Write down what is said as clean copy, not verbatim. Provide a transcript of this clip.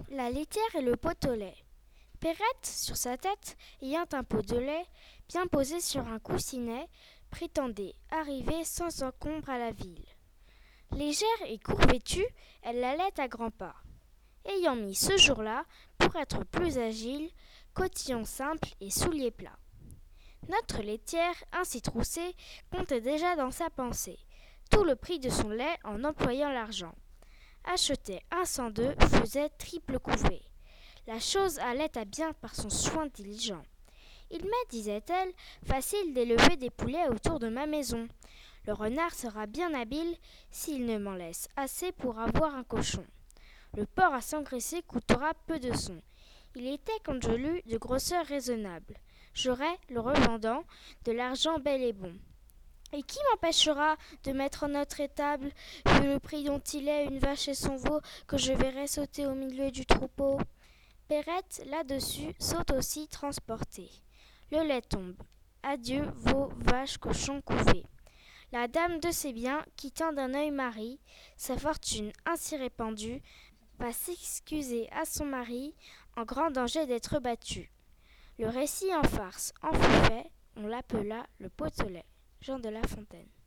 La laitière et le pot au lait. Perrette, sur sa tête, ayant un pot de lait bien posé sur un coussinet, prétendait arriver sans encombre à la ville. Légère et court vêtue, elle allait à grands pas. Ayant mis ce jour-là, pour être plus agile, cotillon simple et souliers plats. Notre laitière, ainsi troussée, comptait déjà dans sa pensée tout le prix de son lait en employant l'argent. Acheter un cent deux faisait triple couvée. La chose allait à bien par son soin diligent. Il m'est, disait-elle, facile d'élever des poulets autour de ma maison. Le renard sera bien habile s'il ne m'en laisse assez pour avoir un cochon. Le porc à s'engraisser coûtera peu de son. Il était, quand je lus, de grosseur raisonnable. J'aurai, le revendant, de l'argent bel et bon. Et qui m'empêchera de mettre en notre étable, vu le prix dont il est, une vache et son veau que je verrai sauter au milieu du troupeau? Perrette, là-dessus, saute aussi transportée. Le lait tombe. Adieu, veau, vache, cochon, couvée. La dame de ses biens, quittant d'un œil Marie, sa fortune ainsi répandue, va s'excuser à son mari, en grand danger d'être battue. Le récit en farce en fut fait, on l'appela le pot au lait. Jean de La Fontaine.